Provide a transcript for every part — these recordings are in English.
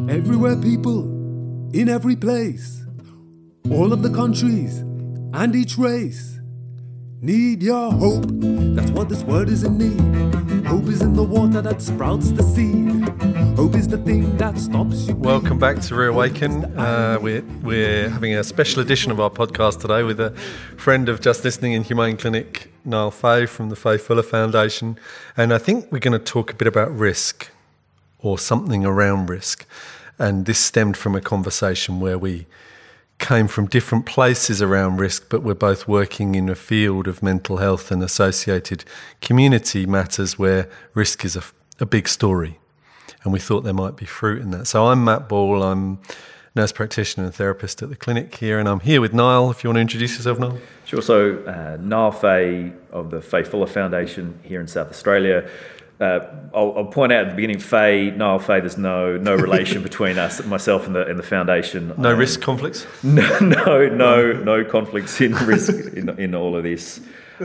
Everywhere people, in every place, all of the countries and each race need your hope. That's what this world is in need. Hope is in the water that sprouts the seed. Hope is the thing that stops you. Welcome back to Reawaken. We're having a special edition of our podcast today with a friend of Just Listening in Humane Clinic, Niall Fay from the Faye Fuller Foundation. And I think we're going to talk a bit about risk, or something around risk. And this stemmed from a conversation where we came from different places around risk, but we're both working in a field of mental health and associated community matters where risk is a big story. And we thought there might be fruit in that. So I'm Matt Ball, I'm nurse practitioner and therapist at the clinic here, and I'm here with Niall, if you want to introduce yourself, Niall. Sure. So Niall Fay of the Faye Fuller Foundation here in South Australia. I'll point out at the beginning, Niall Fay, there's no relation between us, myself and the foundation. No risk conflicts? No conflicts in risk in all of this.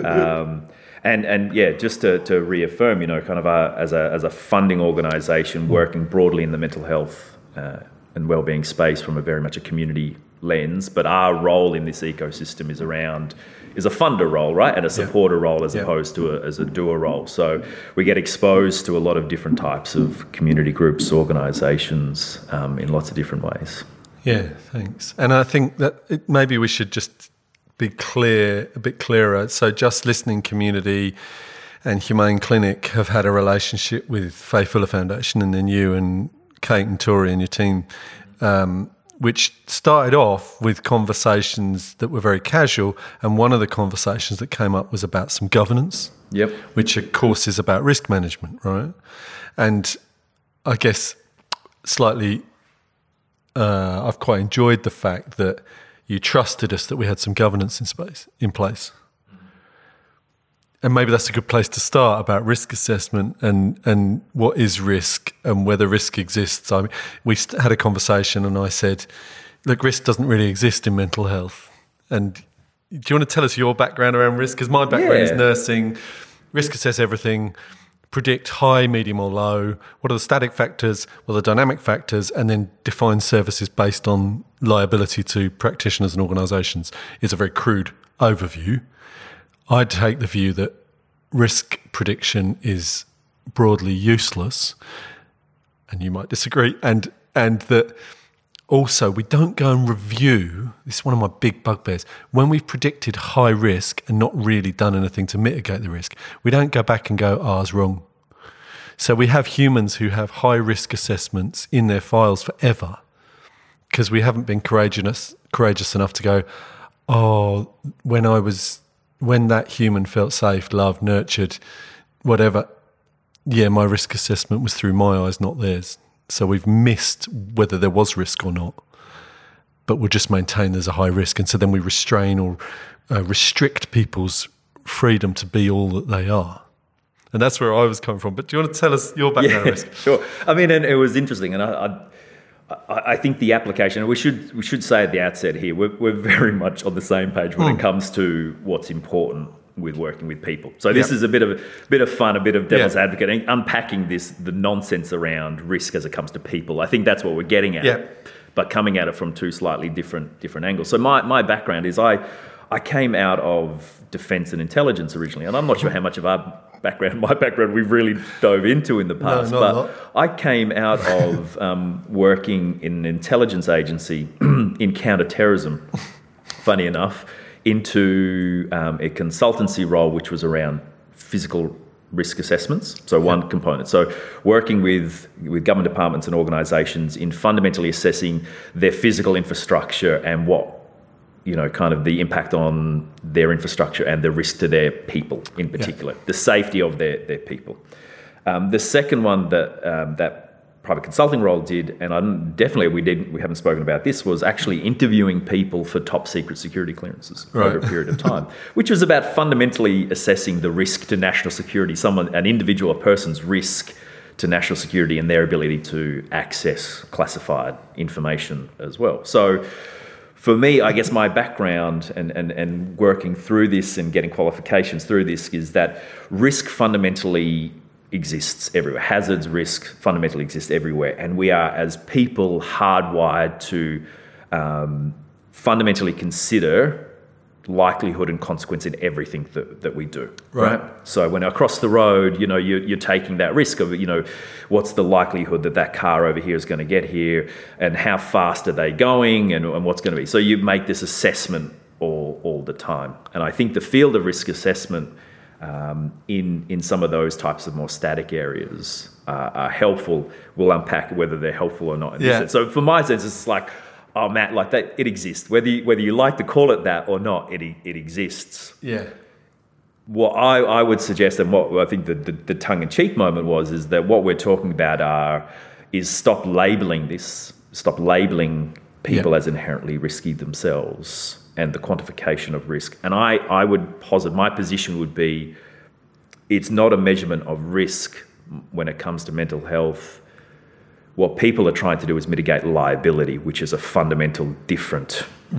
And yeah, just to reaffirm, kind of as a funding organisation working broadly in the mental health and wellbeing space from a very much a community lens, but our role in this ecosystem is a funder role, right, and a supporter role as opposed to as a doer role. So we get exposed to a lot of different types of community groups, organisations in lots of different ways. Yeah, thanks. And I think that maybe we should just be clear, a bit clearer. So Just Listening Community and Humane Clinic have had a relationship with Faye Fuller Foundation, and then you and Kate and Tori and your team, which started off with conversations that were very casual, and one of the conversations that came up was about some governance, which of course is about risk management, right? And I guess slightly, I've quite enjoyed the fact that you trusted us that we had some governance in place. And maybe that's a good place to start about risk assessment and what is risk and whether risk exists. I mean, we had a conversation and I said, look, risk doesn't really exist in mental health. And do you want to tell us your background around risk? Because my background is nursing, risk assess everything, predict high, medium or low, what are the static factors, what are the dynamic factors, and then define services based on liability to practitioners and organisations. It's a very crude overview. I'd take the view that risk prediction is broadly useless, and you might disagree, and that also we don't go and review, this is one of my big bugbears, when we've predicted high risk and not really done anything to mitigate the risk, we don't go back and go, I was wrong. So we have humans who have high risk assessments in their files forever because we haven't been courageous enough to go, when that human felt safe, loved, nurtured, whatever, my risk assessment was through my eyes, not theirs. So we've missed whether there was risk or not, but we'll just maintain there's a high risk. And so then we restrain or restrict people's freedom to be all that they are. And that's where I was coming from. But do you want to tell us your background on risk? Sure. I mean, and it was interesting. And I think the application, we should say at the outset here, we're very much on the same page when it comes to what's important with working with people. So this is a bit of fun, a bit of devil's advocate, and unpacking the nonsense around risk as it comes to people. I think that's what we're getting at, but coming at it from two slightly different angles. So my background is I came out of defence and intelligence originally, and I'm not sure how much of my background we've really dove into in the past, but I came out of working in an intelligence agency in counter-terrorism, funny enough, into a consultancy role which was around physical risk assessments, so one component. So working with government departments and organisations in fundamentally assessing their physical infrastructure and what, kind of the impact on their infrastructure and the risk to their people in particular, the safety of their people. The second one that private consulting role did, and we haven't spoken about this, was actually interviewing people for top secret security clearances over a period of time, which was about fundamentally assessing the risk to national security, an individual, a person's risk to national security and their ability to access classified information as well. So for me, I guess my background and working through this and getting qualifications through this is that risk fundamentally exists everywhere. Hazards, risk fundamentally exist everywhere. And we are, as people, hardwired to fundamentally consider likelihood and consequence in everything that we do. Right. So when across the road, you're taking that risk of, what's the likelihood that car over here is going to get here, and how fast are they going, and what's going to be. So you make this assessment all the time. And I think the field of risk assessment in some of those types of more static areas are helpful. We'll unpack whether they're helpful or not. So from my sense, it's like, oh, Matt, like that, it exists. Whether you like to call it that or not, it exists. Yeah. What I would suggest, and what I think the tongue-in-cheek moment is that what we're talking about is stop labeling people as inherently risky themselves, and the quantification of risk. And I would posit, my position would be, it's not a measurement of risk when it comes to mental health. What people are trying to do is mitigate liability, which is a fundamental different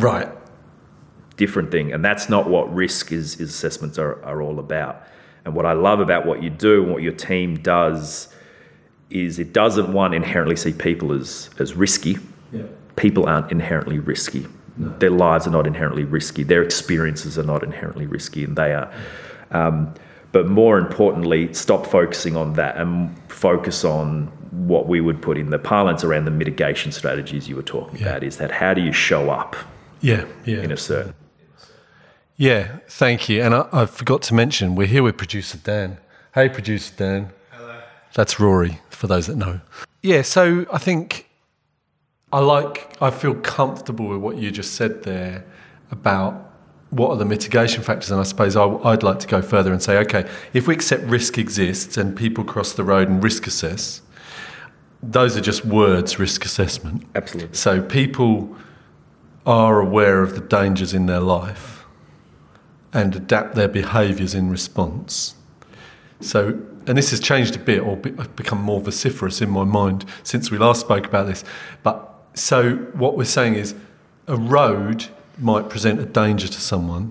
thing. And that's not what risk is assessments are all about. And what I love about what you do and what your team does is it doesn't, inherently see people as risky. Yeah. People aren't inherently risky. No. Their lives are not inherently risky. Their experiences are not inherently risky, and they are. But more importantly, stop focusing on that and focus on what we would put in the parlance around the mitigation strategies you were talking about. Is that how do you show up in a certain... Yeah, thank you. And I forgot to mention, we're here with producer Dan. Hey, producer Dan. Hello. That's Rory, for those that know. Yeah, so I think I feel comfortable with what you just said there about what are the mitigation factors, and I suppose I'd like to go further and say, okay, if we accept risk exists and people cross the road and risk assess, those are just words, risk assessment. Absolutely. So people are aware of the dangers in their life and adapt their behaviours in response. So, and this has changed a bit or become more vociferous in my mind since we last spoke about this. But so what we're saying is a road might present a danger to someone.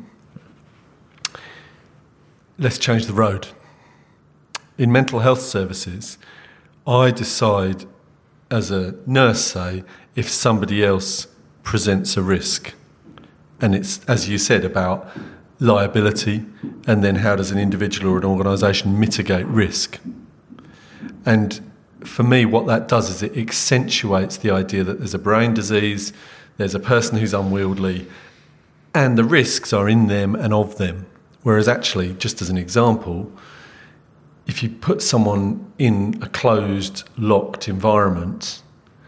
Let's change the road. In mental health services, I decide as a nurse, say, if somebody else presents a risk. And it's, as you said, about liability, and then how does an individual or an organisation mitigate risk. And for me, what that does is it accentuates the idea that there's a brain disease, there's a person who's unwieldy, and the risks are in them and of them. Whereas actually, just as an example, if you put someone in a closed, locked environment,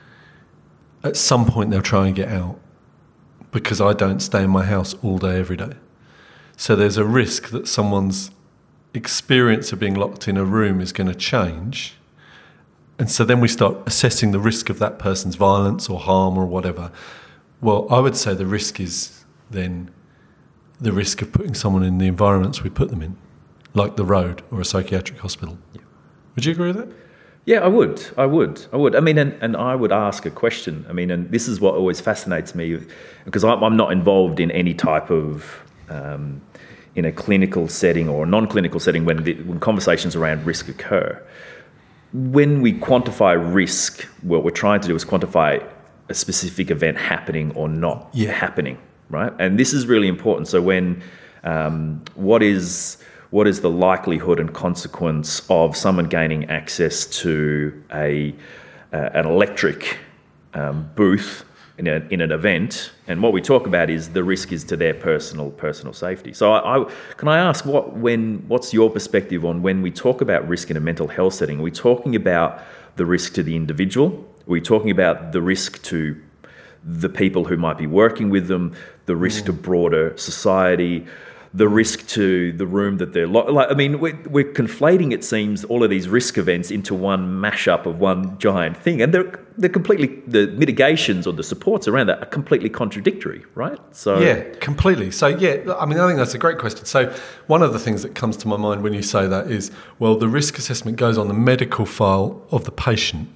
at some point they'll try and get out, because I don't stay in my house all day, every day. So there's a risk that someone's experience of being locked in a room is going to change. And so then we start assessing the risk of that person's violence or harm or whatever. Well, I would say the risk is then the risk of putting someone in the environments we put them in, like the road or a psychiatric hospital. Yeah. Would you agree with that? Yeah, I would. I mean, and I would ask a question. I mean, and this is what always fascinates me, because I'm not involved in any type of, in a clinical setting or a non-clinical setting when conversations around risk occur. When we quantify risk, what we're trying to do is quantify a specific event happening or not happening, right? And this is really important. So when what is the likelihood and consequence of someone gaining access to an electric booth in an event? And what we talk about is the risk is to their personal safety. So can I ask what's your perspective on when we talk about risk in a mental health setting? Are we talking about the risk to the individual? Are we talking about the risk to the people who might be working with them, the risk to broader society, the risk to the room that they're like? I mean, we're conflating, it seems, all of these risk events into one mashup of one giant thing, and they're completely, the mitigations or the supports around that are completely contradictory, right? So yeah, completely. So yeah, I mean, I think that's a great question. So one of the things that comes to my mind when you say that is, well, the risk assessment goes on the medical file of the patient.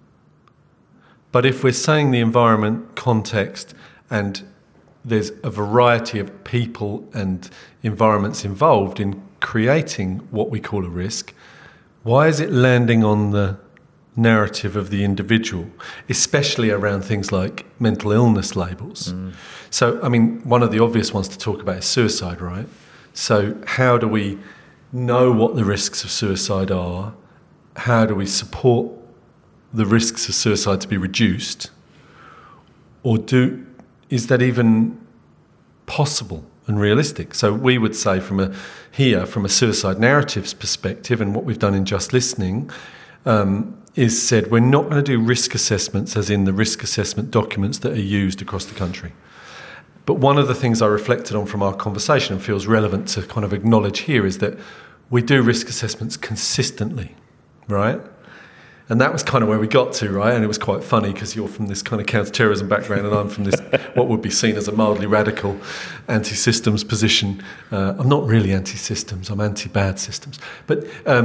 But if we're saying the environment, context, and there's a variety of people and environments involved in creating what we call a risk, Why is it landing on the narrative of the individual, especially around things like mental illness labels? So, I mean, one of the obvious ones to talk about is suicide, right? So how do we know what the risks of suicide are? How do we support the risks of suicide to be reduced? Or is that even possible and realistic? So we would say from a suicide narratives perspective, and what we've done in Just Listening is said we're not going to do risk assessments as in the risk assessment documents that are used across the country. But one of the things I reflected on from our conversation and feels relevant to kind of acknowledge here is that we do risk assessments consistently, right? And that was kind of where we got to, right? And it was quite funny because you're from this kind of counter-terrorism background and I'm from this, what would be seen as a mildly radical anti-systems position. I'm not really anti-systems, I'm anti-bad systems. But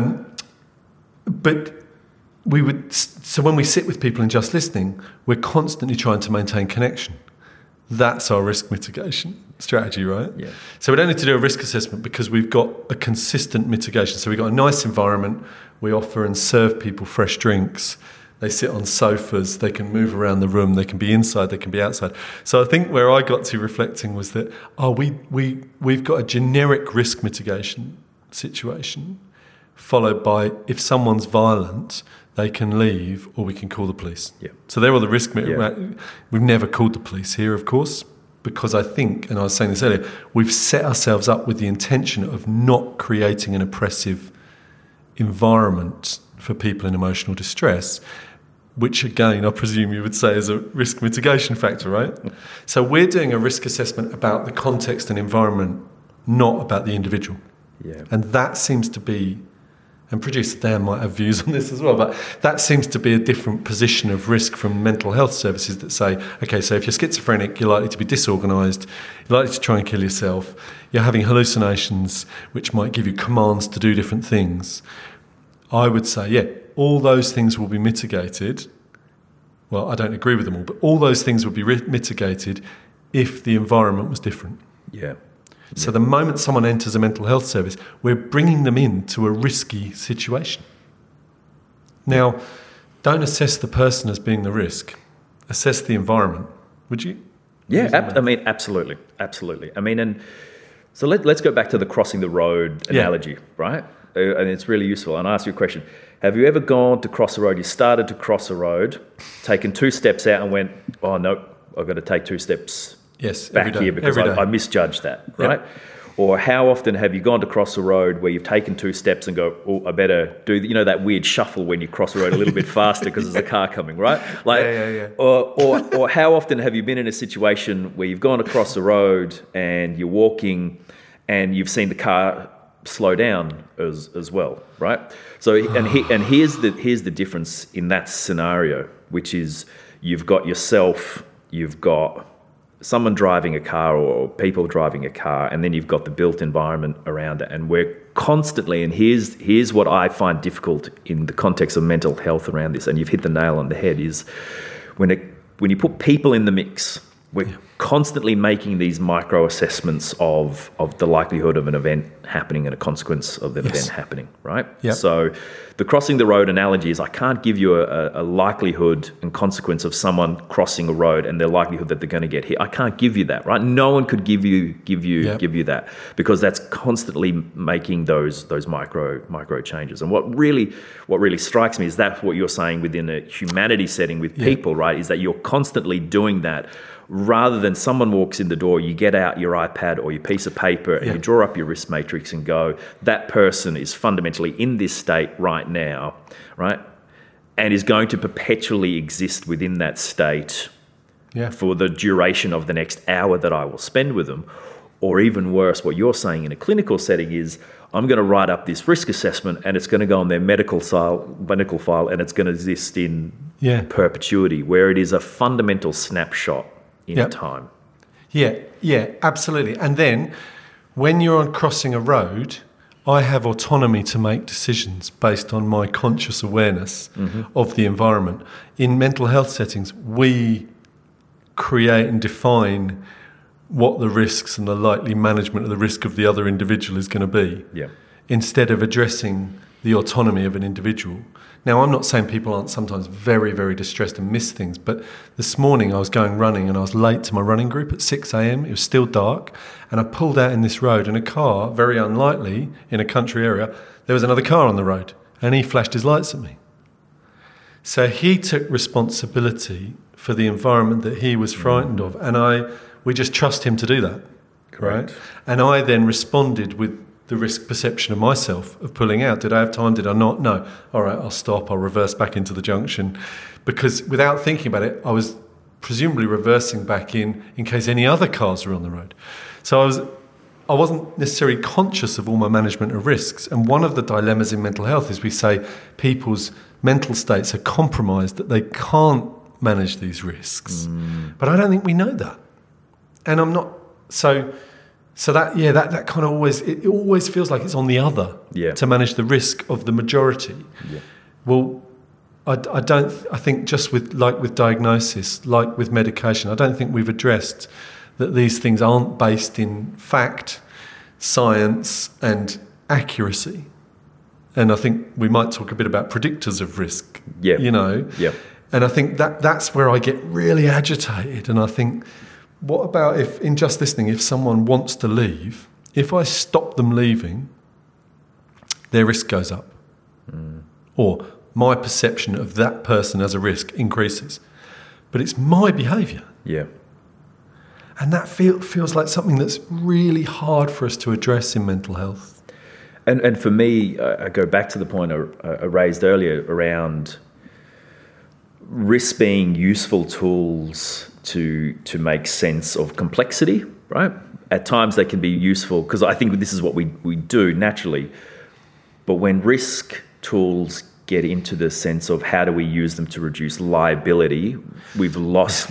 we would, so when we sit with people in Just Listening, we're constantly trying to maintain connection. That's our risk mitigation strategy, right? Yeah. So we don't need to do a risk assessment because we've got a consistent mitigation. So we've got a nice environment. We offer and serve people fresh drinks. They sit on sofas. They can move around the room. They can be inside. They can be outside. So I think where I got to reflecting was that, we've got a generic risk mitigation situation followed by if someone's violent, they can leave or we can call the police. Yeah. So they're all the risk mitigation. We've never called the police here, of course, because I think, and I was saying this earlier, we've set ourselves up with the intention of not creating an oppressive environment for people in emotional distress, which again, I presume you would say is a risk mitigation factor, right? So we're doing a risk assessment about the context and environment, not about the individual. Yeah. And that seems to be, and producer Dan might have views on this as well, but that seems to be a different position of risk from mental health services that say, okay, so if you're schizophrenic, you're likely to be disorganised, you're likely to try and kill yourself, you're having hallucinations, which might give you commands to do different things. I would say, yeah, all those things will be mitigated. Well, I don't agree with them all, but all those things would be mitigated if the environment was different. Yeah. So the moment someone enters a mental health service, we're bringing them into a risky situation. Now, don't assess the person as being the risk. Assess the environment. Would you? Yeah, absolutely. Absolutely. I mean, and so let's go back to the crossing the road analogy, right? And it's really useful. And I ask you a question. Have you ever gone to cross a road, you started to cross a road, taken 2 steps out and went, oh, no, I've got to take 2 steps back here because I misjudged that, right? Yep. Or how often have you gone to cross a road where you've taken 2 steps and go, oh, I better do, that weird shuffle when you cross a road a little bit faster because there's a car coming, right? Or how often have you been in a situation where you've gone across the road and you're walking and you've seen the car slow down as well, right? So and here's the difference in that scenario, which is you've got yourself, you've got someone driving a car or people driving a car, and then you've got the built environment around it. And we're constantly, and here's what I find difficult in the context of mental health around this, and you've hit the nail on the head, is when you put people in the mix, we're constantly making these micro assessments of the likelihood of an event happening and a consequence of that event happening, right? Yep. So the crossing the road analogy is I can't give you a likelihood and consequence of someone crossing a road and their likelihood that they're going to get hit. I can't give you that, right? No one could give you that, because that's constantly making those micro changes. And what really strikes me is that's what you're saying within a humanity setting with people, right? Is that you're constantly doing that. Rather than someone walks in the door, you get out your iPad or your piece of paper and you draw up your risk matrix and go, that person is fundamentally in this state right now, right? And is going to perpetually exist within that state for the duration of the next hour that I will spend with them. Or even worse, what you're saying in a clinical setting is, I'm going to write up this risk assessment and it's going to go on their medical file and it's going to exist in perpetuity, where it is a fundamental snapshot in time. Yeah, absolutely. And then when you're on crossing a road, I have autonomy to make decisions based on my conscious awareness of the environment. In mental health settings, we create and define what the risks and the likely management of the risk of the other individual is going to be, instead of addressing the autonomy of an individual. Now, I'm not saying people aren't sometimes very, very distressed and miss things, but this morning I was going running and I was late to my running group at 6 a.m. It was still dark, and I pulled out in this road, and a car, very unlikely in a country area, there was another car on the road, and he flashed his lights at me. So he took responsibility for the environment that he was frightened of, and we just trust him to do that. Correct. Right? And I then responded with the risk perception of myself of pulling out. Did I have time? Did I not? No. All right, I'll stop. I'll reverse back into the junction. Because without thinking about it, I was presumably reversing back in case any other cars were on the road. So I wasn't necessarily conscious of all my management of risks. And one of the dilemmas in mental health is we say people's mental states are compromised, that they can't manage these risks. But I don't think we know that. And I'm not... So that kind of it always feels like it's on the other to manage the risk of the majority. Yeah. Well, I think just with diagnosis, like with medication, I don't think we've addressed that these things aren't based in fact, science and accuracy. And I think we might talk a bit about predictors of risk, you know. Yeah. And I think that's where I get really agitated, and I think... What about if, in just listening, if someone wants to leave, if I stop them leaving, their risk goes up? Or my perception of that person as a risk increases. But it's my behaviour. Yeah. And that feels like something that's really hard for us to address in mental health. And for me, I go back to the point I raised earlier around risk being useful tools to make sense of complexity, right? At times they can be useful because I think this is what we do naturally. But when risk tools get into the sense of how do we use them to reduce liability, we've lost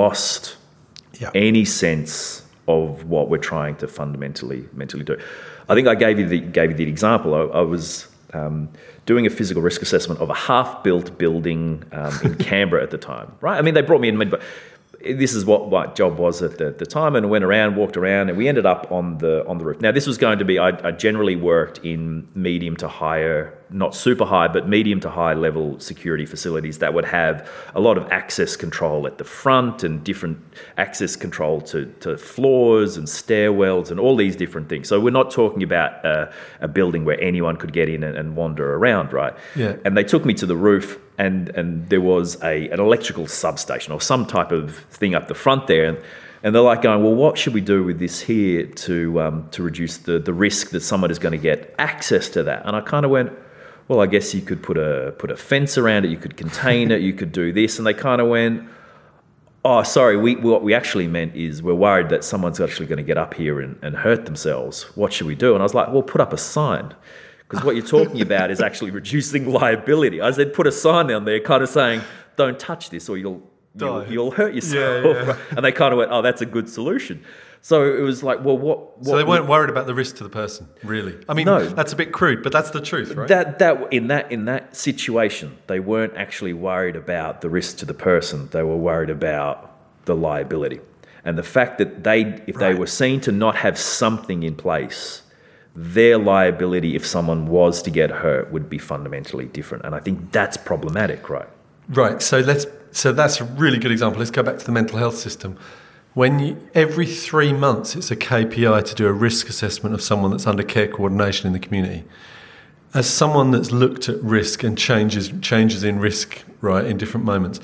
any sense of what we're trying to fundamentally do. I think I gave you the example. I was doing a physical risk assessment of a half-built building in Canberra at the time, right? I mean, they brought me in, but this is what my job was at the time, and I went around, walked around, and we ended up on the roof. Now, this was going to be, I generally worked in medium to higher, not super high, but medium to high level security facilities that would have a lot of access control at the front and different access control to floors and stairwells and all these different things. So we're not talking about a building where anyone could get in and wander around, right? Yeah. And they took me to the roof, and there was an electrical substation or some type of thing up the front there. And they're like going, well, what should we do with this here to reduce the risk that someone is going to get access to that? And I kind of went, well, I guess you could put a fence around it, you could contain it, you could do this. And they kind of went, oh, sorry, what we actually meant is we're worried that someone's actually going to get up here and hurt themselves. What should we do? And I was like, well, put up a sign. Because what you're talking about is actually reducing liability. I said, put a sign down there kind of saying, don't touch this or you'll hurt yourself. Yeah. And they kind of went, oh, that's a good solution. So it was like, well, what? So they weren't worried about the risk to the person, really. I mean, no, that's a bit crude, but that's the truth, right? In that situation, they weren't actually worried about the risk to the person. They were worried about the liability, and the fact that if they were seen to not have something in place, their liability, if someone was to get hurt, would be fundamentally different. And I think that's problematic, right? Right. So that's a really good example. Let's go back to the mental health system. Every 3 months, it's a KPI to do a risk assessment of someone that's under care coordination in the community. As someone that's looked at risk and changes in risk, right, in different moments,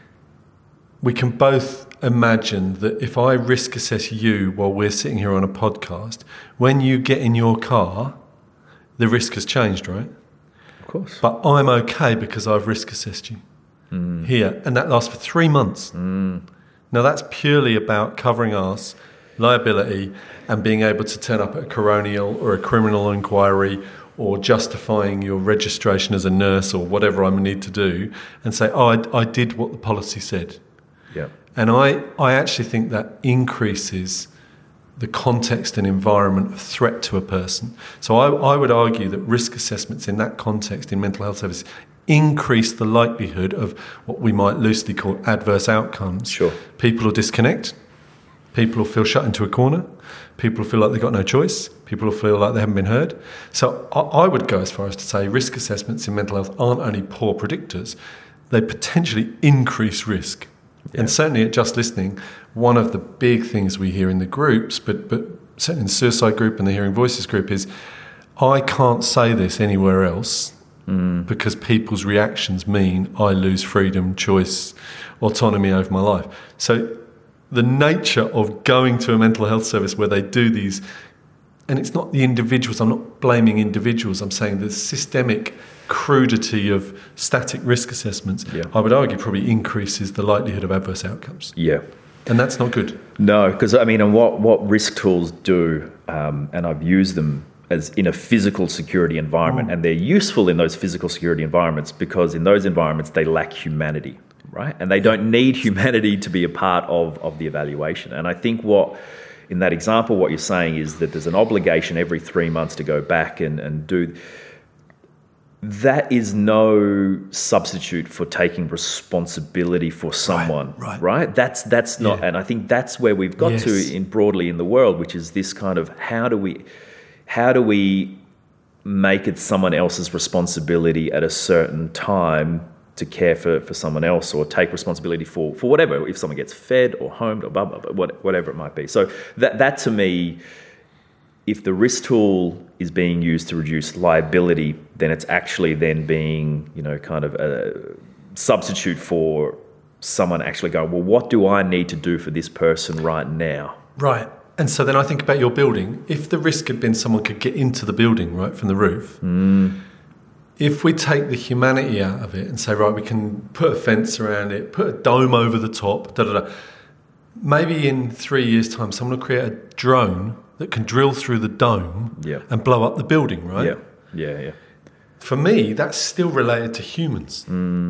we can both imagine that if I risk assess you while we're sitting here on a podcast, when you get in your car, the risk has changed, right? Of course. But I'm okay because I've risk assessed you here, and that lasts for 3 months. Now, that's purely about covering us, liability, and being able to turn up at a coronial or a criminal inquiry or justifying your registration as a nurse or whatever I need to do and say, oh, I did what the policy said. Yeah. And I actually think that increases the context and environment of threat to a person. So I would argue that risk assessments in that context in mental health services increase the likelihood of what we might loosely call adverse outcomes. Sure. People will disconnect. People will feel shut into a corner. People will feel like they've got no choice. People will feel like they haven't been heard. So I would go as far as to say risk assessments in mental health aren't only poor predictors, they potentially increase risk. Yeah. And certainly at Just Listening, one of the big things we hear in the groups, but certainly in the suicide group and the Hearing Voices group, is I can't say this anywhere else because people's reactions mean I lose freedom, choice, autonomy over my life. So the nature of going to a mental health service where they do these, and it's not the individuals, I'm not blaming individuals, I'm saying the systemic crudity of static risk assessments, I would argue probably increases the likelihood of adverse outcomes. Yeah. And that's not good. No, because I mean, and what risk tools do, and I've used them as in a physical security environment, and they're useful in those physical security environments because in those environments they lack humanity, right? And they don't need humanity to be a part of the evaluation. And I think in that example, what you're saying is that there's an obligation every 3 months to go back and do. That is no substitute for taking responsibility for someone, right? That's not, and I think that's where we've got to broadly in the world, which is this kind of how do we make it someone else's responsibility at a certain time to care for someone else or take responsibility for whatever, if someone gets fed or homed or blah, blah, blah, whatever it might be. So that to me, if the risk tool is being used to reduce liability, then it's actually then being, kind of a substitute for someone actually going, well, what do I need to do for this person right now? Right. And so then I think about your building. If the risk had been someone could get into the building, right, from the roof, if we take the humanity out of it and say, right, we can put a fence around it, put a dome over the top, maybe in 3 years' time, someone will create a drone that can drill through the dome and blow up the building, right? Yeah. For me, that's still related to humans.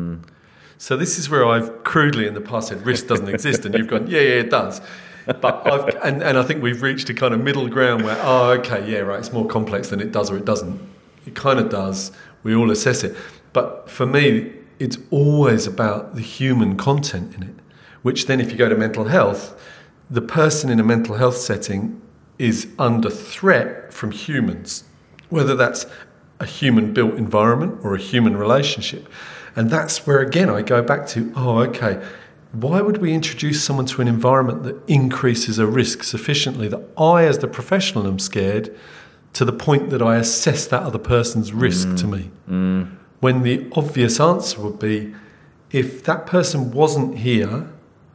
So this is where I've crudely in the past said risk doesn't exist, and you've gone, yeah, it does. But and I think we've reached a kind of middle ground where, it's more complex than it does or it doesn't. It kind of does. We all assess it. But for me, it's always about the human content in it, which then if you go to mental health, the person in a mental health setting is under threat from humans, whether that's a human-built environment or a human relationship. And that's where, again, I go back to, why would we introduce someone to an environment that increases a risk sufficiently that I, as the professional, am scared to the point that I assess that other person's risk to me? When the obvious answer would be, if that person wasn't here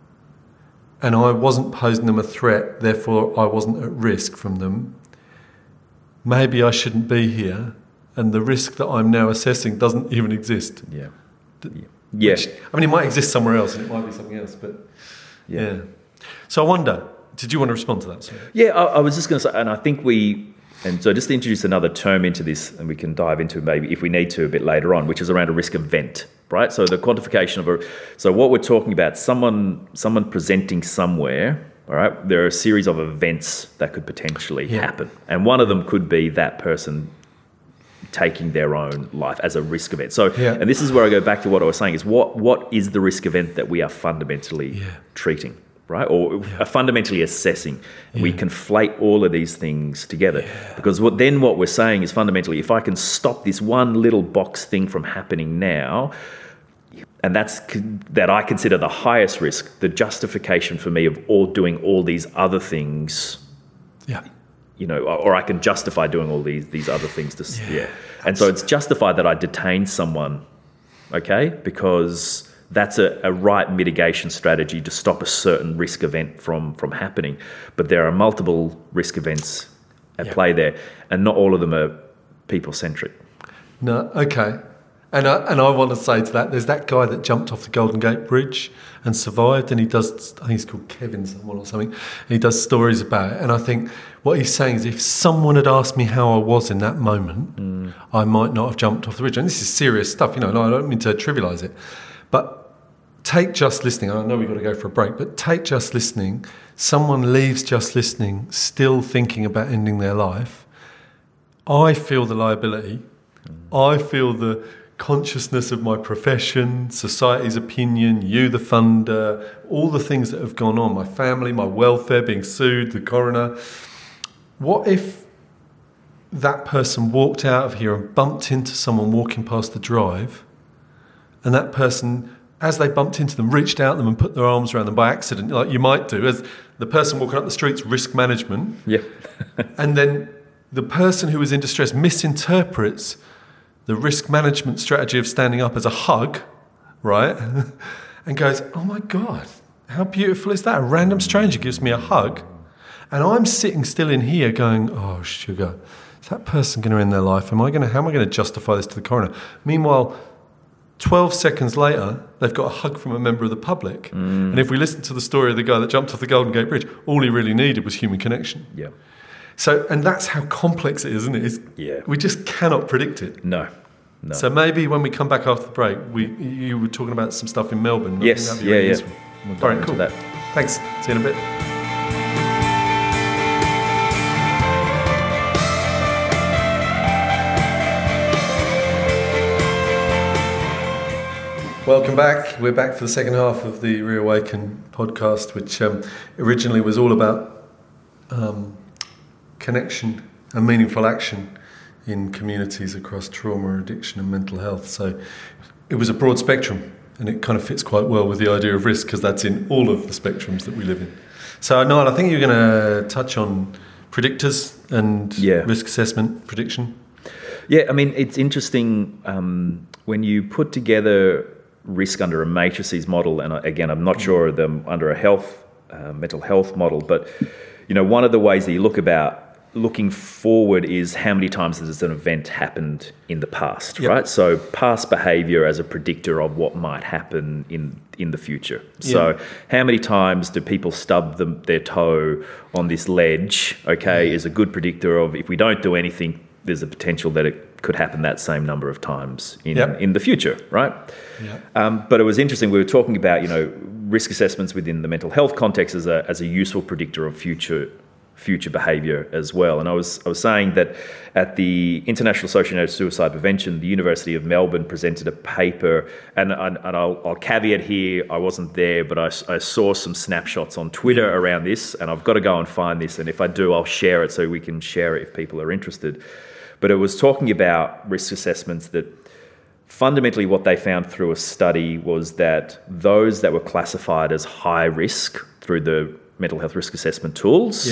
and I wasn't posing them a threat, therefore I wasn't at risk from them, maybe I shouldn't be here, and the risk that I'm now assessing doesn't even exist. Yeah. Which, I mean, it might exist somewhere else, and it might be something else, but yeah. So I wonder, did you want to respond to that? Sorry? Yeah, I was just going to say, and I think so just to introduce another term into this, and we can dive into it maybe if we need to a bit later on, which is around a risk event, right? So the quantification of so what we're talking about, someone presenting somewhere, all right, there are a series of events that could potentially happen. And one of them could be that person taking their own life as a risk event. So, and this is where I go back to what I was saying, is what is the risk event that we are fundamentally treating? Right, or fundamentally assessing. We conflate all of these things together because what we're saying is fundamentally, if I can stop this one little box thing from happening now, and that I consider the highest risk, the justification for me of doing all these other things, or I can justify doing all these other things. And so it's justified that I detain someone, because that's a right mitigation strategy to stop a certain risk event from happening. But there are multiple risk events at play there, and not all of them are people-centric. No, okay. And I want to say to that, there's that guy that jumped off the Golden Gate Bridge and survived, and he does, I think he's called Kevin someone or something, and he does stories about it. And I think what he's saying is if someone had asked me how I was in that moment, I might not have jumped off the bridge. And this is serious stuff, and I don't mean to trivialise it. But take Just Listening. I know we've got to go for a break, but take Just Listening. Someone leaves Just Listening still thinking about ending their life. I feel the liability. I feel the consciousness of my profession, society's opinion, you, the funder, all the things that have gone on, my family, my welfare, being sued, the coroner. What if that person walked out of here and bumped into someone walking past the drive, and that person, as they bumped into them, reached out to them and put their arms around them by accident, like you might do, as the person walking up the street's risk management. Yeah. And then the person who was in distress misinterprets the risk management strategy of standing up as a hug, right? And goes, oh my God, how beautiful is that? A random stranger gives me a hug. And I'm sitting still in here going, oh, sugar, is that person going to end their life? How am I going to justify this to the coroner? Meanwhile, 12 seconds later, they've got a hug from a member of the public. And if we listen to the story of the guy that jumped off the Golden Gate Bridge, all he really needed was human connection. Yeah. So, and that's how complex it is, isn't it? Yeah. We just cannot predict it. No. So maybe when we come back after the break, you were talking about some stuff in Melbourne. Yes, that'd be really useful. We'll All right, dive cool. into that. Thanks. See you in a bit. Welcome back. We're back for the second half of the Reawaken podcast, which originally was all about connection and meaningful action in communities across trauma, addiction and mental health. So it was a broad spectrum, and it kind of fits quite well with the idea of risk, because that's in all of the spectrums that we live in. So Niall, I think you're going to touch on predictors and risk assessment prediction. Yeah, I mean, it's interesting when you put together risk under a matrices model, and again, I'm not sure of them under a mental health model, but one of the ways that you looking forward is how many times has an event happened in the past, right? So past behaviour as a predictor of what might happen in the future. So how many times do people stub their toe on this ledge, is a good predictor of, if we don't do anything, there's a potential that it could happen that same number of times in the future, right? But it was interesting, we were talking about, risk assessments within the mental health context as a useful predictor of future behaviour as well. And I was saying that at the International Association of Suicide Prevention, the University of Melbourne presented a paper, and I'll caveat here, I wasn't there, but I saw some snapshots on Twitter around this, and I've got to go and find this, and if I do, I'll share it so we can share it if people are interested. But it was talking about risk assessments that fundamentally what they found through a study was that those that were classified as high risk through the mental health risk assessment tools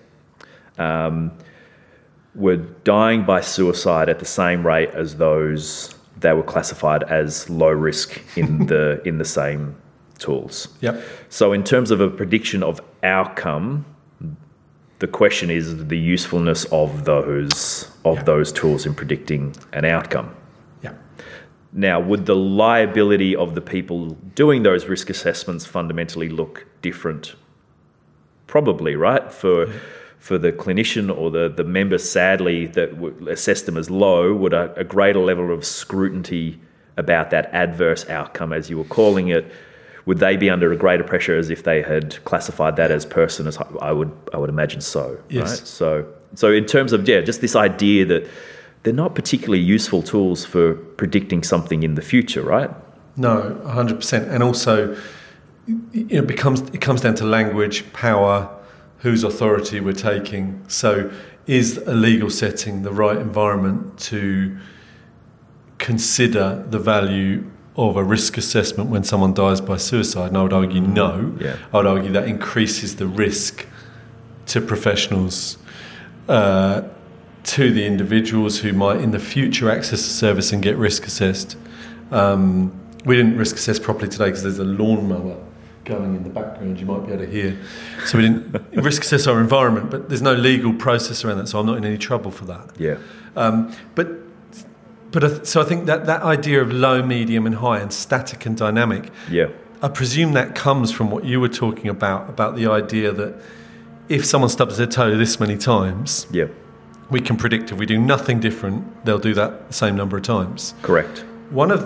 were dying by suicide at the same rate as those that were classified as low risk in the same tools. So in terms of a prediction of outcome, the question is the usefulness of those tools in predicting an outcome. Now, would the liability of the people doing those risk assessments fundamentally look different? Probably, right? For the clinician or the member, sadly, that assessed them as low, would a greater level of scrutiny about that adverse outcome, as you were calling it, would they be under a greater pressure as if they had classified that as person as I would imagine so. Yes. Right? So in terms of just this idea that they're not particularly useful tools for predicting something in the future, right? No, 100%. And also, it comes down to language, power, whose authority we're taking. So is a legal setting the right environment to consider the value of a risk assessment when someone dies by suicide? And I would argue no. I would argue that increases the risk to professionals, to the individuals who might in the future access the service and get risk assessed. We didn't risk assess properly today because there's a lawnmower going in the background, you might be able to hear. So we didn't risk assess our environment, but there's no legal process around that, so I'm not in any trouble for that. So I think that idea of low, medium and high and static and dynamic, I presume that comes from what you were talking about the idea that if someone stubs their toe this many times, we can predict if we do nothing different, they'll do that the same number of times. Correct. One of the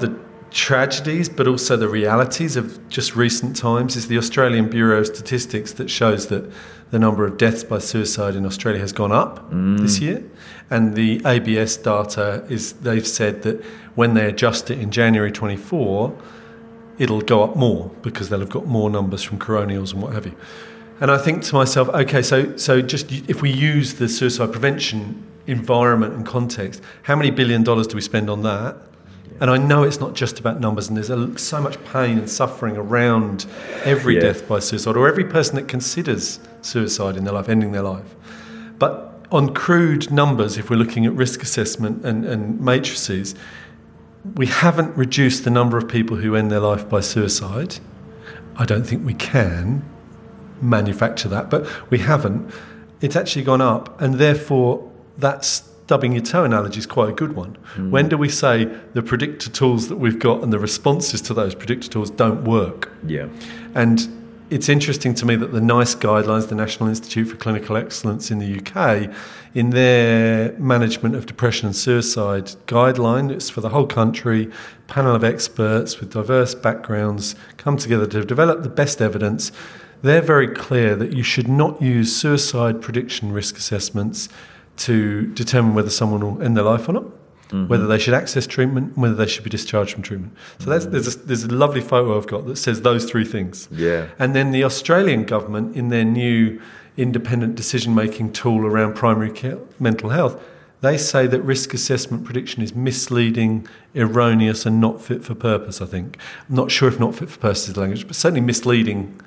tragedies, but also the realities of just recent times, is the Australian Bureau of Statistics that shows that the number of deaths by suicide in Australia has gone up this year. And the ABS data they've said that when they adjust it in January 24, it'll go up more because they'll have got more numbers from coronials and what have you. And I think to myself, okay, so just if we use the suicide prevention environment and context, how many $1 billion do we spend on that? And I know it's not just about numbers, and there's so much pain and suffering around every death by suicide, or every person that considers suicide in their life, ending their life. But on crude numbers, if we're looking at risk assessment and matrices, we haven't reduced the number of people who end their life by suicide. I don't think we can manufacture that, but we haven't. It's actually gone up, and therefore that stubbing your toe analogy is quite a good one. When do we say the predictor tools that we've got and the responses to those predictor tools don't work? Yeah. And it's interesting to me that the NICE guidelines, the National Institute for Clinical Excellence in the UK, in their management of depression and suicide guideline, it's for the whole country, panel of experts with diverse backgrounds come together to develop the best evidence. They're very clear that you should not use suicide prediction risk assessments to determine whether someone will end their life or not, whether they should access treatment, whether they should be discharged from treatment. So there's a lovely photo I've got that says those three things. Yeah. And then the Australian government, in their new independent decision-making tool around primary care, mental health, they say that risk assessment prediction is misleading, erroneous, and not fit for purpose, I think. I'm not sure if not fit for purpose is the language, but certainly misleading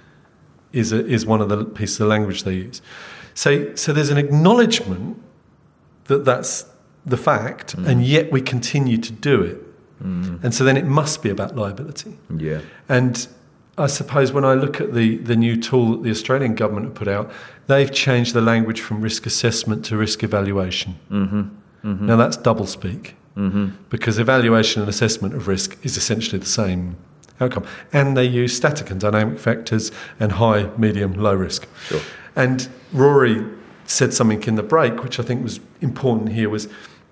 is one of the pieces of language they use. So there's an acknowledgement that that's the fact, and yet we continue to do it. And so then it must be about liability. Yeah. And I suppose when I look at the new tool that the Australian government have put out, they've changed the language from risk assessment to risk evaluation. Now that's doublespeak, because evaluation and assessment of risk is essentially the same outcome. And they use static and dynamic factors and high, medium, low risk. Sure. And Rory said something in the break, which I think was important here, was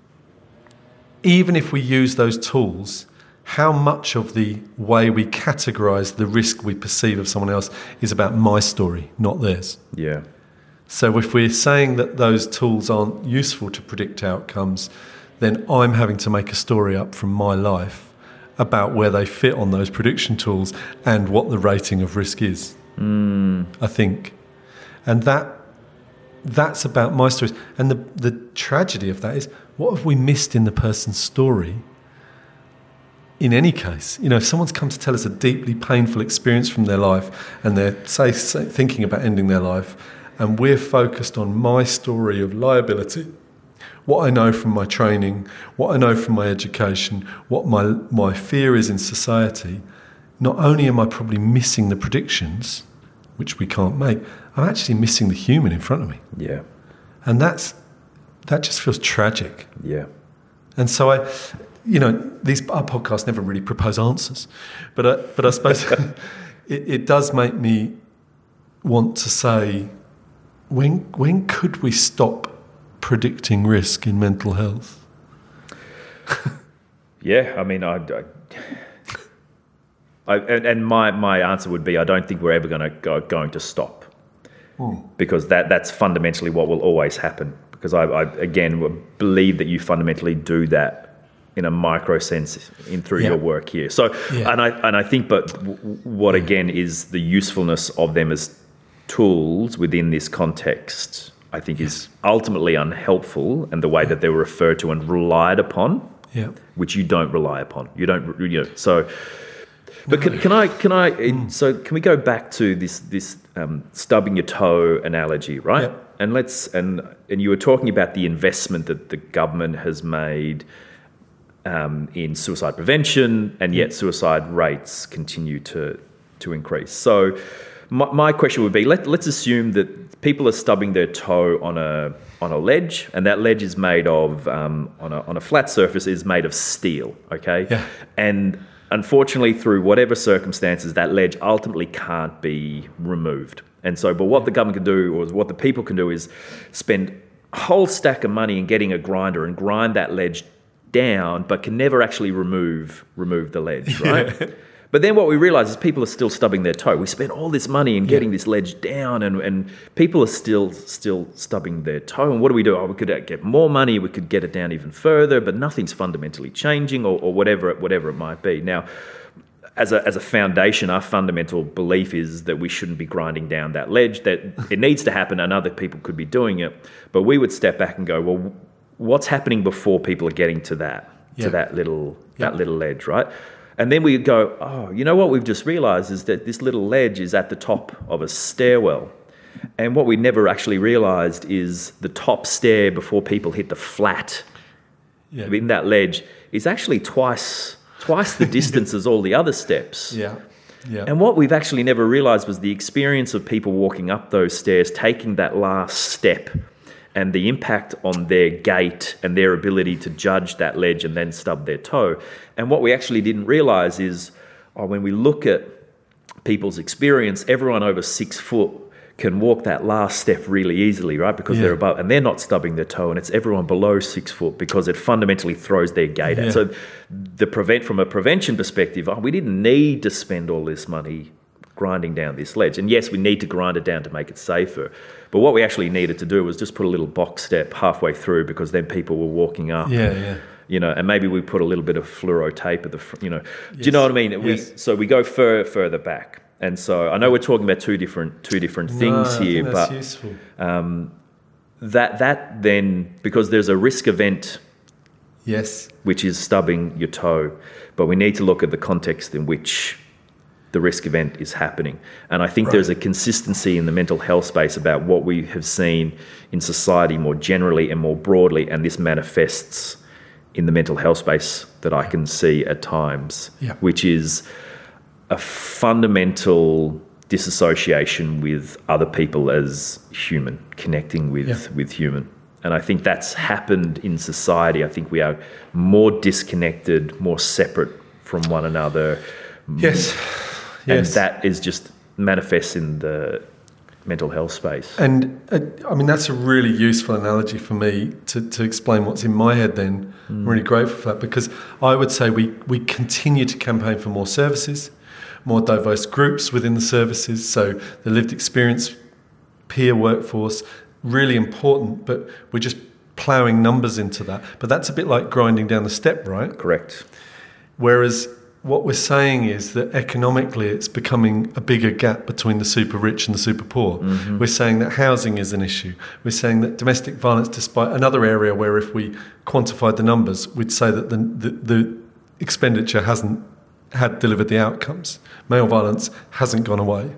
even if we use those tools, how much of the way we categorise the risk we perceive of someone else is about my story, not theirs. Yeah. So if we're saying that those tools aren't useful to predict outcomes, then I'm having to make a story up from my life about where they fit on those prediction tools and what the rating of risk is, I think. And that's about my stories. And the tragedy of that is, what have we missed in the person's story? In any case, if someone's come to tell us a deeply painful experience from their life and they're, say thinking about ending their life, and we're focused on my story of liability, what I know from my training, what I know from my education, what my fear is in society, not only am I probably missing the predictions, which we can't make, I'm actually missing the human in front of me. Yeah. And that just feels tragic. Yeah. And so our podcasts never really propose answers, but I suppose it does make me want to say, when could we stop predicting risk in mental health? Yeah, I mean, and my answer would be, I don't think we're ever going to stop, because that's fundamentally what will always happen. Because I again believe that you fundamentally do that in a micro sense through your work here. So, and I think, but what again is the usefulness of them as tools within this context, I think is ultimately unhelpful, and the way that they were referred to and relied upon, which you don't rely upon. You don't, so. But can I? So can we go back to this stubbing your toe analogy, right? Yep. And and you were talking about the investment that the government has made in suicide prevention, and yet suicide rates continue to increase. So my question would be, let's assume that people are stubbing their toe on a ledge, and that ledge is made of on a flat surface is made of steel, okay? Yeah. And unfortunately, through whatever circumstances, that ledge ultimately can't be removed. And so, but what the government can do, or what the people can do, is spend a whole stack of money in getting a grinder and grind that ledge down, but can never actually remove the ledge, right? But then what we realise is people are still stubbing their toe. We spent all this money in getting this ledge down, and people are still stubbing their toe. And what do? We could get more money, we could get it down even further, but nothing's fundamentally changing, or whatever it might be. Now, as a foundation, our fundamental belief is that we shouldn't be grinding down that ledge, that it needs to happen and other people could be doing it. But we would step back and go, well, what's happening before people are getting to that little ledge, right? And then we go, oh, you know what we've just realised is that this little ledge is at the top of a stairwell. And what we never actually realised is the top stair before people hit the flat in that ledge is actually twice the distance as all the other steps. Yeah. And what we've actually never realised was the experience of people walking up those stairs, taking that last step, and the impact on their gait and their ability to judge that ledge and then stub their toe. And what we actually didn't realise is, when we look at people's experience, everyone over 6 foot can walk that last step really easily, right? Because they're above, and they're not stubbing their toe, and it's everyone below 6 foot because it fundamentally throws their gait out. So from a prevention perspective, we didn't need to spend all this money grinding down this ledge. And yes, we need to grind it down to make it safer. But what we actually needed to do was just put a little box step halfway through, because then people were walking up. And maybe we put a little bit of fluoro tape at the front, Do you know what I mean? So we go further back. And so I know we're talking about two different things here, I think that's useful. That then, because there's a risk event, which is stubbing your toe, but we need to look at the context in which the risk event is happening. And I think there's a consistency in the mental health space about what we have seen in society more generally and more broadly, and this manifests in the mental health space that I can see at times, which is a fundamental disassociation with other people as human, connecting with human. And I think that's happened in society. I think we are more disconnected, more separate from one another. And that is just manifests in the mental health space. And that's a really useful analogy for me to explain what's in my head then. I'm really grateful for that, because I would say we continue to campaign for more services, more diverse groups within the services. So the lived experience, peer workforce, really important, but we're just ploughing numbers into that. But that's a bit like grinding down the step, right? Correct. Whereas what we're saying is that economically it's becoming a bigger gap between the super rich and the super poor. We're saying that housing is an issue. We're saying that domestic violence, despite another area where if we quantified the numbers, we'd say that the expenditure hasn't delivered the outcomes. Male violence hasn't gone away.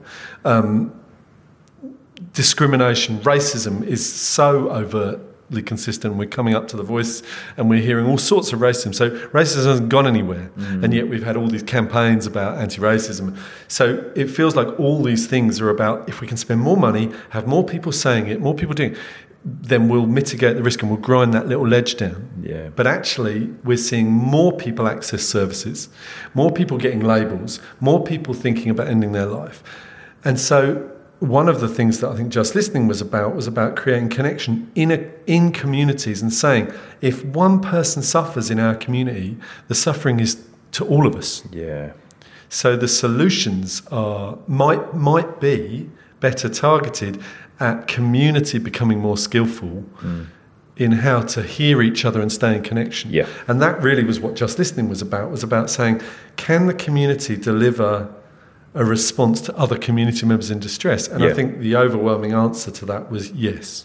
Discrimination, racism is so overtly consistent. We're coming up to the Voice and we're hearing all sorts of racism. So racism hasn't gone anywhere. And yet we've had all these campaigns about anti-racism. So it feels like all these things are about, if we can spend more money, have more people saying it, more people doing it, then we'll mitigate the risk and we'll grind that little ledge down. But actually, we're seeing more people access services, more people getting labels, more people thinking about ending their life. And so one of the things that I think Just Listening was about creating connection in communities and saying, if one person suffers in our community, the suffering is to all of us. So the solutions might be better targeted at community becoming more skillful in how to hear each other and stay in connection. And that really was what Just Listening was about saying, can the community deliver a response to other community members in distress? And I think the overwhelming answer to that was yes.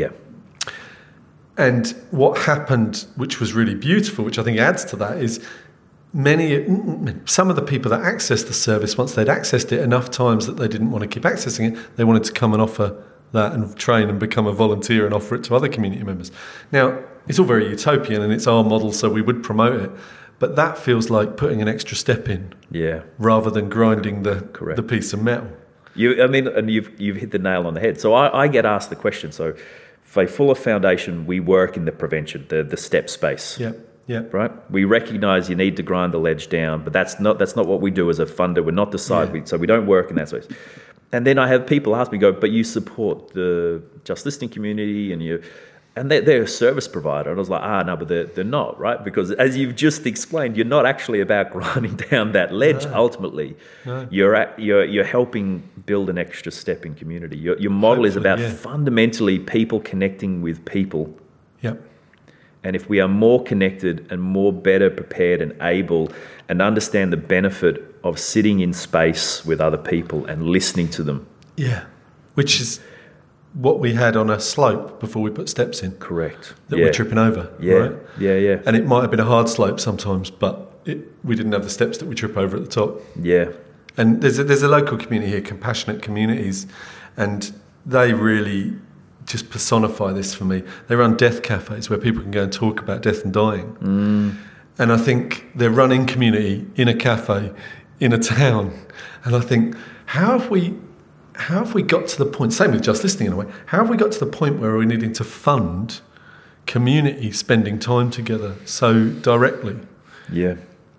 And what happened, which was really beautiful, which I think adds to that, is some of the people that accessed the service, once they'd accessed it enough times that they didn't want to keep accessing it, they wanted to come and offer that and train and become a volunteer and offer it to other community members. Now, it's all very utopian and it's our model, so we would promote it. But that feels like putting an extra step in, rather than grinding the piece of metal. You've hit the nail on the head. So I get asked the question. So, for Fuller Foundation, we work in the prevention, the step space. Right. We recognise you need to grind the ledge down, but that's not what we do as a funder. We're not the side, so we don't work in that space. And then I have people ask me, but you support the Just Listening community, and And they're a service provider. And I was like, no, but they're not, right? Because as you've just explained, you're not actually about grinding down that ledge. Ultimately. No. You're helping build an extra step in community. Your model is about fundamentally people connecting with people. Yep. And if we are more connected and more better prepared and able and understand the benefit of sitting in space with other people and listening to them. Yeah, which is what we had on a slope before we put steps in. Correct. That we're tripping over, right? Yeah. And it might have been a hard slope sometimes, but we didn't have the steps that we trip over at the top. Yeah. And there's a local community here, Compassionate Communities, and they really just personify this for me. They run death cafes where people can go and talk about death and dying. And I think they're running community in a cafe in a town. And I think, how have we got to the point, same with Just Listening in a way, how have we got to the point where we're needing to fund community spending time together so directly? Yeah.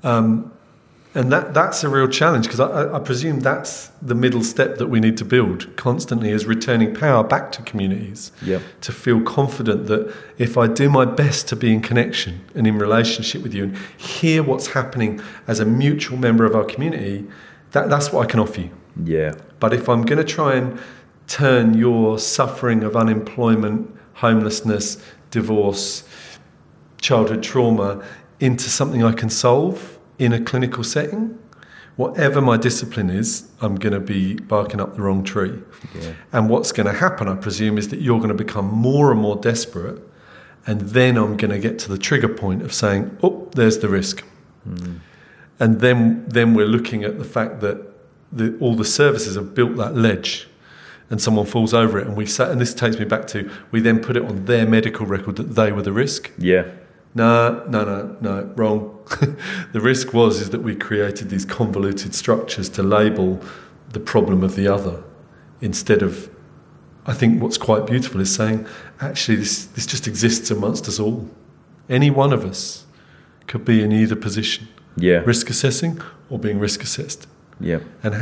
And that's a real challenge, because I presume that's the middle step that we need to build constantly, is returning power back to communities. Yep. To feel confident that if I do my best to be in connection and in relationship with you and hear what's happening as a mutual member of our community, that's what I can offer you. Yeah. But if I'm going to try and turn your suffering of unemployment, homelessness, divorce, childhood trauma into something I can solve in a clinical setting, whatever my discipline is, I'm going to be barking up the wrong tree. Yeah. And what's going to happen, I presume, is that you're going to become more and more desperate, and then I'm going to get to the trigger point of saying, oh, there's the risk. And then we're looking at the fact that all the services have built that ledge, and someone falls over it, and and this takes me back to, we then put it on their medical record that they were the risk. Yeah. No, wrong. The risk is that we created these convoluted structures to label the problem of the other, instead of, I think what's quite beautiful is saying, actually this just exists amongst us all. Any one of us could be in either position. Yeah. Risk assessing or being risk assessed. Yeah. And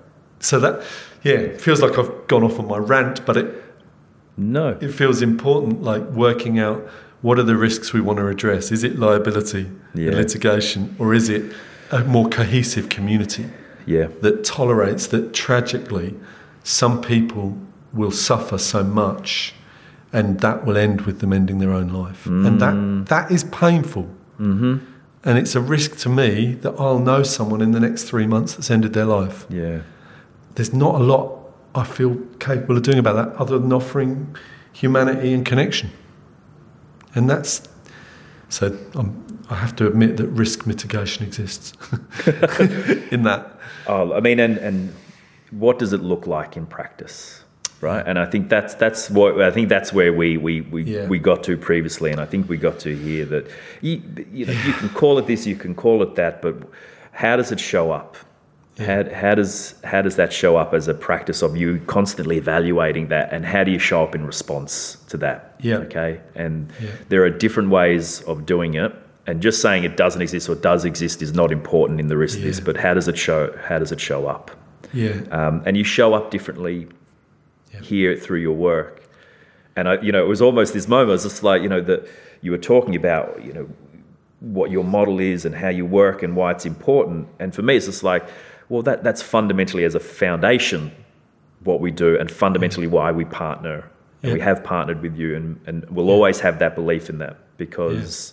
it feels like I've gone off on my rant, but it feels important, like working out, what are the risks we want to address? Is it liability and litigation, or is it a more cohesive community that tolerates that tragically some people will suffer so much, and that will end with them ending their own life? And that is painful. Mm-hmm. And it's a risk to me that I'll know someone in the next 3 months that's ended their life. Yeah. There's not a lot I feel capable of doing about that, other than offering humanity and connection. And I have to admit that risk mitigation exists in that. Oh, I mean, and what does it look like in practice, right? And I think that's where we got to previously, and I think we got to here that you can call it this, you can call it that, but how does it show up? How does that show up as a practice of you constantly evaluating that, and how do you show up in response to that? Yeah. Okay. And there are different ways of doing it, and just saying it doesn't exist or does exist is not important in the rest of this. But how does it show up? Yeah. And you show up differently here through your work. And it was almost this moment. It was just like that you were talking about what your model is and how you work and why it's important. And for me, it's just like, well, that's fundamentally as a foundation what we do, and fundamentally why we partner. And we have partnered with you, and we'll always have that belief in that, because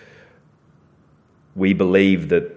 we believe that,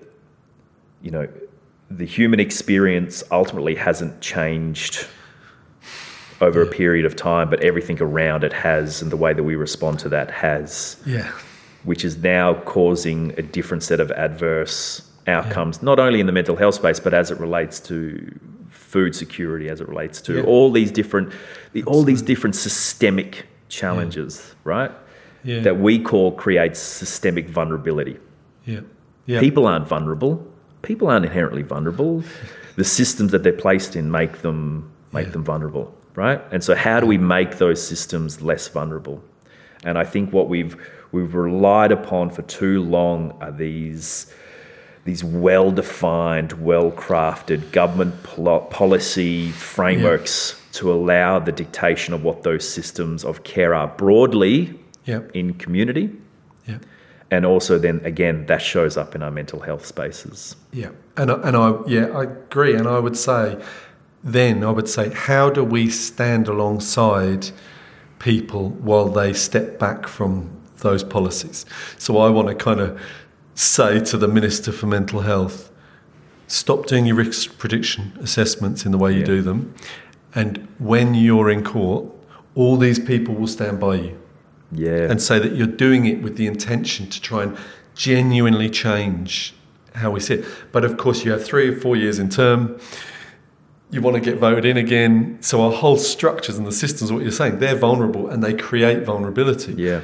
the human experience ultimately hasn't changed over a period of time, but everything around it has, and the way that we respond to that has. Yeah. Which is now causing a different set of adverse outcomes, not only in the mental health space, but as it relates to food security, as it relates to all these different systemic challenges, right? Yeah. That we creates systemic vulnerability. Yeah. Yeah. People aren't vulnerable. People aren't inherently vulnerable. The systems that they're placed in make them vulnerable, right? And so how do we make those systems less vulnerable? And I think what we've relied upon for too long are these well-defined, well-crafted government policy frameworks to allow the dictation of what those systems of care are broadly in community. Yeah. And also then, again, that shows up in our mental health spaces. Yeah. And I agree. And I would say, how do we stand alongside people while they step back from those policies? So I want to kind of say to the Minister for Mental Health, stop doing your risk prediction assessments in the way you do them. And when you're in court, all these people will stand by you. Yeah. And say that you're doing it with the intention to try and genuinely change how we see it. But of course, you have 3 or 4 years in term. You want to get voted in again. So our whole structures and the systems, what you're saying, they're vulnerable and they create vulnerability. Yeah.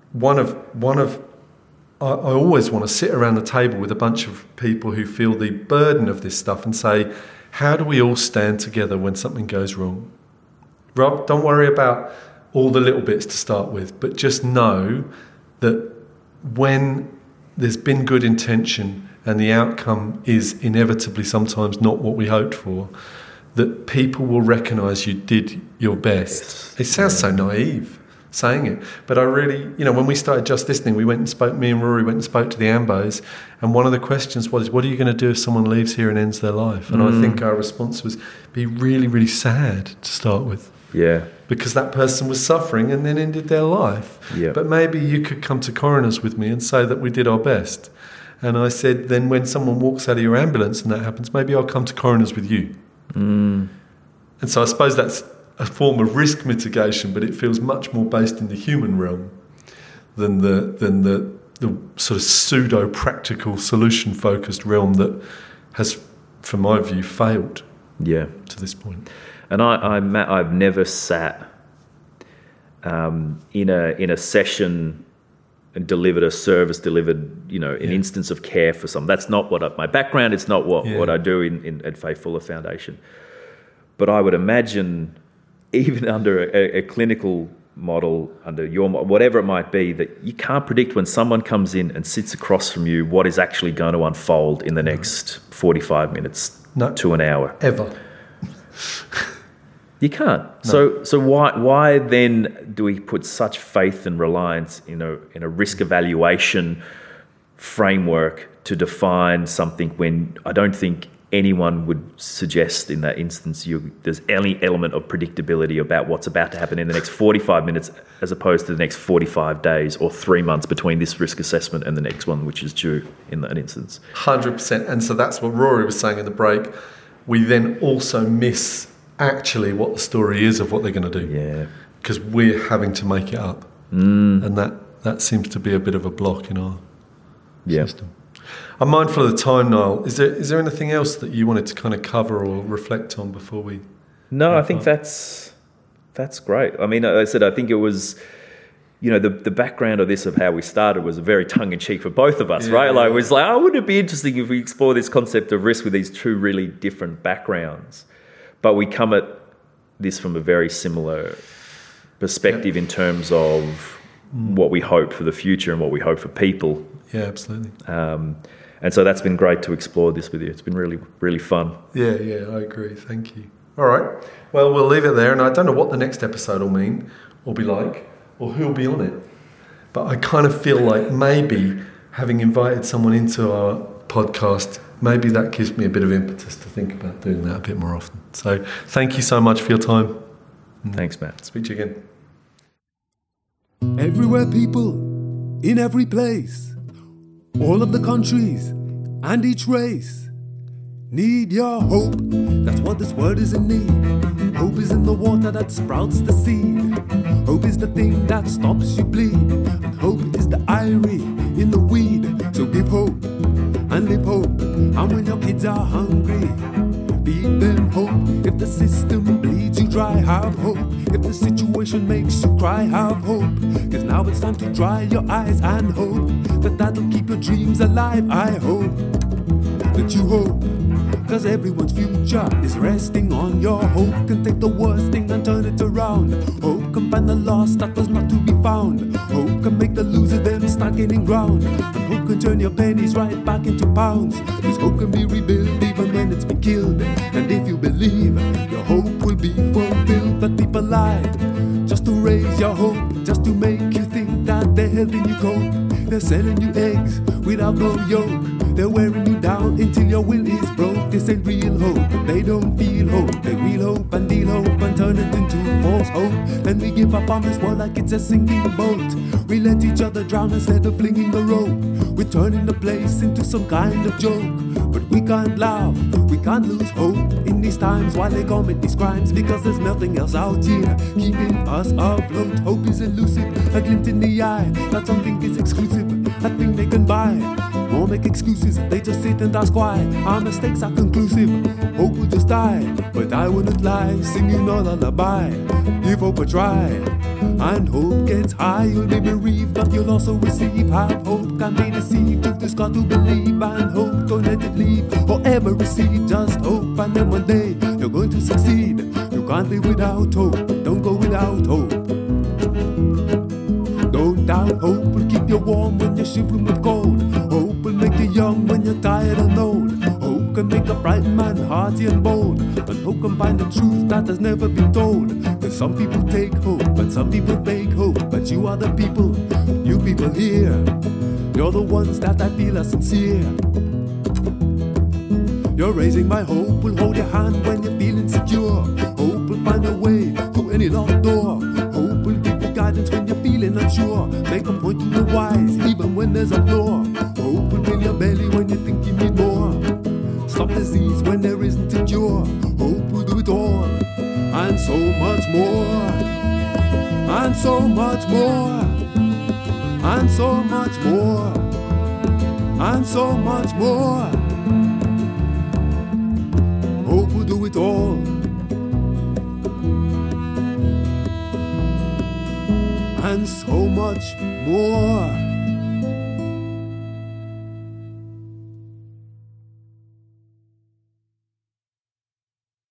I always want to sit around the table with a bunch of people who feel the burden of this stuff and say, how do we all stand together when something goes wrong? Rob, don't worry about all the little bits to start with, but just know that when there's been good intention and the outcome is inevitably sometimes not what we hoped for, that people will recognise you did your best. It sounds so naive saying it, but I really, when we started Just Listening, me and Rory went and spoke to the Ambos, and one of the questions was, what are you going to do if someone leaves here and ends their life? And I think our response was, be really, really sad to start with. Yeah. Because that person was suffering and then ended their life. Yeah. But maybe you could come to coroners with me and say that we did our best. And I said, then when someone walks out of your ambulance and that happens, maybe I'll come to coroners with you. And so I suppose that's a form of risk mitigation, but it feels much more based in the human realm than the sort of pseudo-practical, solution-focused realm that has, from my view, failed to this point. And I've never sat in a session and delivered a service, an instance of care for someone. That's not my background. It's not what I do at Faith Fuller Foundation. But I would imagine, even under a clinical model, under your whatever it might be, that you can't predict when someone comes in and sits across from you what is actually going to unfold in the next 45 minutes to an hour. Ever. You can't. No. So why then do we put such faith and reliance in a risk evaluation framework to define something when I don't think anyone would suggest in that instance there's any element of predictability about what's about to happen in the next 45 minutes as opposed to the next 45 days or 3 months between this risk assessment and the next one, which is due in that instance. 100%. And so that's what Rory was saying in the break. We then also miss actually what the story is of what they're going to do. Yeah. Because we're having to make it up. And that seems to be a bit of a block in our system. I'm mindful of the time, Niall. Is there anything else that you wanted to kind of cover or reflect on before we... No, I think that's great. I mean, I said, I think it was... the background of this, of how we started, was very tongue-in-cheek for both of us, right? Like, it was like, wouldn't it be interesting if we explore this concept of risk with these two really different backgrounds? But we come at this from a very similar perspective in terms of what we hope for the future and what we hope for people. Yeah, absolutely. And so that's been great to explore this with you. It's been really, really fun. Yeah, I agree. Thank you. All right. Well, we'll leave it there. And I don't know what the next episode will mean or be like, or who'll be on it. But I kind of feel like maybe having invited someone into our podcast, maybe that gives me a bit of impetus to think about doing that a bit more often. So thank you so much for your time. Thanks, Matt. Speak to you again. Everywhere people, in every place, all of the countries and each race need your hope. That's what this world is in need. Hope is in the water that sprouts the seed. Hope is the thing that stops you bleed. And hope is the irie in the weed. So give hope and live hope. And when your kids are hungry, feed them hope. If the system bleeds you dry, have hope. If the situation makes you cry, have hope. Cause now it's time to dry your eyes and hope that'll keep your dreams alive. I hope that you hope, cause everyone's future is resting on your hope. Can take the worst thing and turn it around. Hope can find the lost that was not to be found. Hope can make the loser then start gaining ground. And hope can turn your pennies right back into pounds. Cause hope can be rebuilt even when it's been killed. And if you believe, your hope will be fulfilled. But people lied just to raise your hope, just to make you think that selling you eggs without no yolk. They're wearing you down until your will is broke. This ain't real hope, they don't feel hope. They real hope and deal hope and turn it into false hope. Then we give up on this world like it's a sinking boat. We let each other drown instead of flinging the rope. We're turning the place into some kind of joke. But we can't laugh, we can't lose hope in these times while they commit these crimes, because there's nothing else out here keeping us afloat. Hope is elusive, a glint in the eye, that something is exclusive, a thing they can buy. Won't make excuses, they just sit and ask why. Our mistakes are conclusive, hope will just die. But I wouldn't lie, singing a lullaby. Give hope a try, and hope gets high. You'll be bereaved, but you'll also receive. Have hope, can't be deceived. You've just got to believe, and hope, don't let it leave or ever recede. Just hope, and then one day you're going to succeed. You can't live without hope, don't go without hope. Don't doubt, hope will keep you warm when you're shivering with cold. Hope will make you young when you're tired and old. Hope can make a frightened man hearty and bold. And hope can find the truth that has never been told. Cause some people take hope and some people fake hope. But you are the people, you people here. You're the ones that I feel are sincere. You're raising my hope, will hold your hand when you're feeling secure. Hope will find a way through any locked door. Hope will give you guidance when you're feeling unsure. Make a point to the wise, even when there's a flaw. Hope will fill your belly when you think you need more. Stop disease when there isn't a cure. Hope will do it all, and so much more. And so much more. And so much more. And so much more. Hope will do it all, and so much more.